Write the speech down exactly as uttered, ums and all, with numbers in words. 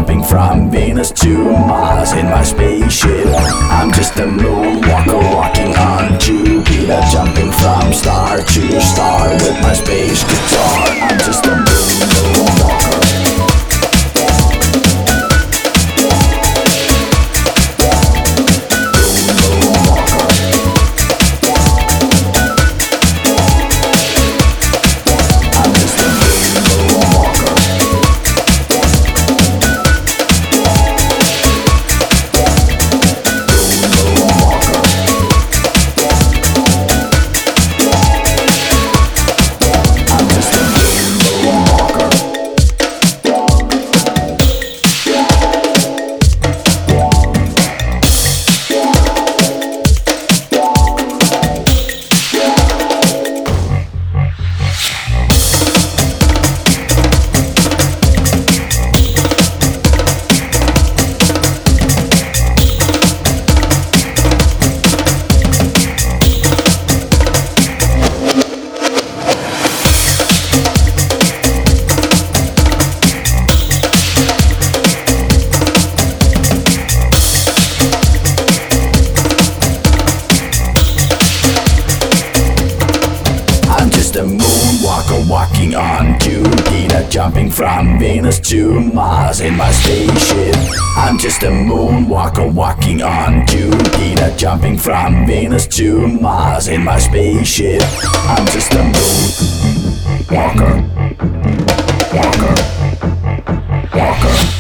jumping from Venus to Mars in my spaceship. I'm just a moonwalker walking on Jupiter, jumping from star to star with my space guitar. I'm just a moonwalker. The moonwalker walking on Jupiter, jumping from Venus to Mars in my spaceship. I'm just a moonwalker walking on Jupiter, jumping from Venus to Mars in my spaceship. I'm just a moonwalker, walker, walker.